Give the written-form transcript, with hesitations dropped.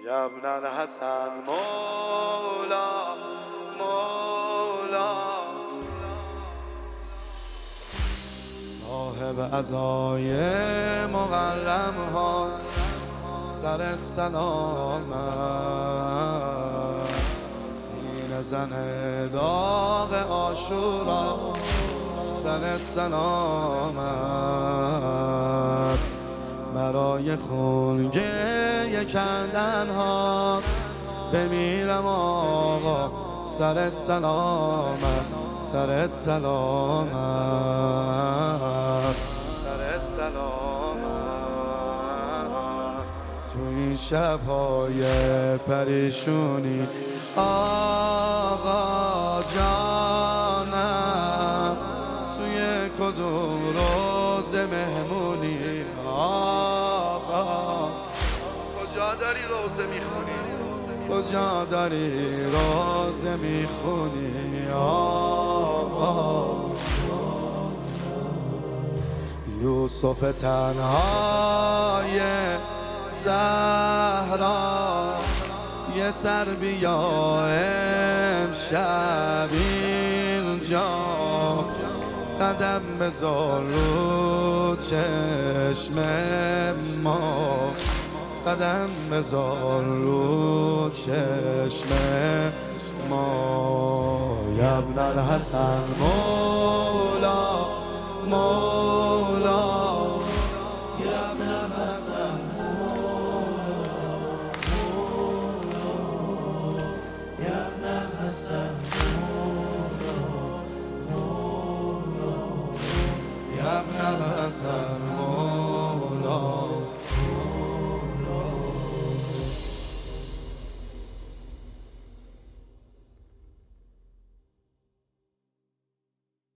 یا ابن الحسن مولا مولا. صاحب عزای مقرم ها سرت سلامت، سینه زن داغ عاشورا سرت سلامت. برای خون گریه کردن ها بمیرم آقا سرت سلامت، سرت سلامت، سرت سلامت. تو این شب‌های پریشونی آقا جانم، توی کدوم روز مهمونی آقا؟ کجا داری روزه میخونی؟ کجا داری روزه میخونی آقا؟ یوسف تنهای زهرا یه سر بیا امشب اینجا، قدم بذار رو چشم ما، قدم بذار رو چشم ما. یا ابن الحسن مولا مولا، یا ابن الحسن مولا مولا، یا ابن الحسن مولا مولا، یا ابن الحسن